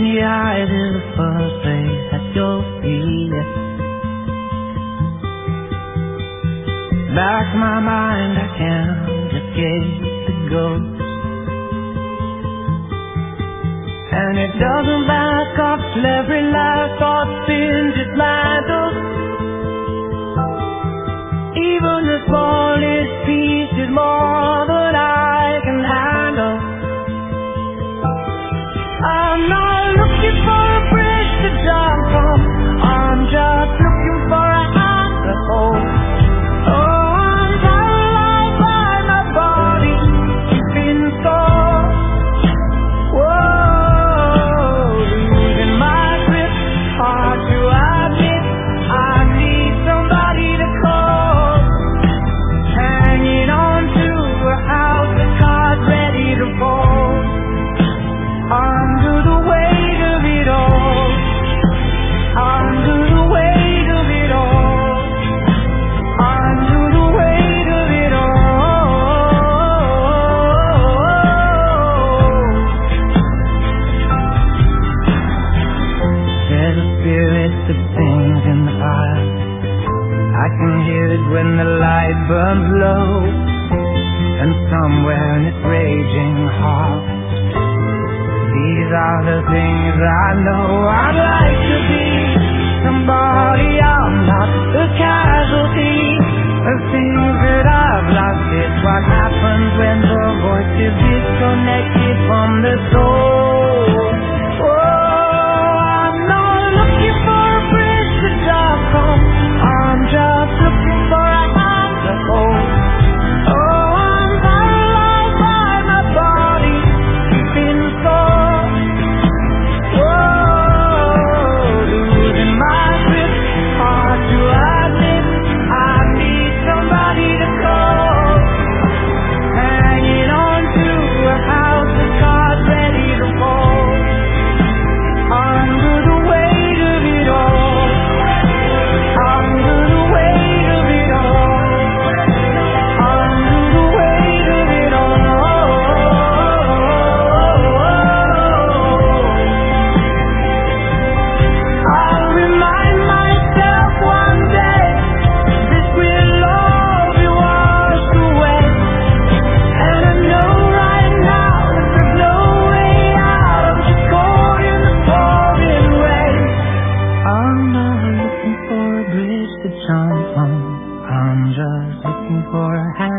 the eyes is the first place that you'll see it. Back of my mind, I can't escape the ghost. And it doesn't back up till every last thought's been dismantled. Even the smallest piece is more than I can handle. I'm not looking for a bridge to jump from, I'm just looking for a hand to hold. Oh, I'm paralyzed by my body, keeping score. Whoa, losing my grip, hard to admit. I need somebody to call. Hanging on to a house of cards ready to fall. Under the weight of it all, under the weight of it all, under the weight of it all. There's a spirit that sings in the fire. I can hear it when the light burns low, and somewhere in its raging heart, these are the things I know. I'd like to be somebody, I'm not the casualty of things that I've lost. It's what happens when the voice is disconnected from the soul. Oh, I'm not looking for a bridge to jump from, I'm just looking for a hand to hold. Oh, I'm paralyzed by my body, keeping score. Whoa, losing my grip, hard to admit. I need somebody to call. Hanging on to a house of cards ready to fall. Under the weight of it all, under the weight of it all, under the weight of it all. I'll remind myself one day this will all be washed away. And I know right now that there's no way out. I'm just caught in the pouring rain. I'm not looking for a bridge to jump on, I'm just looking for a hand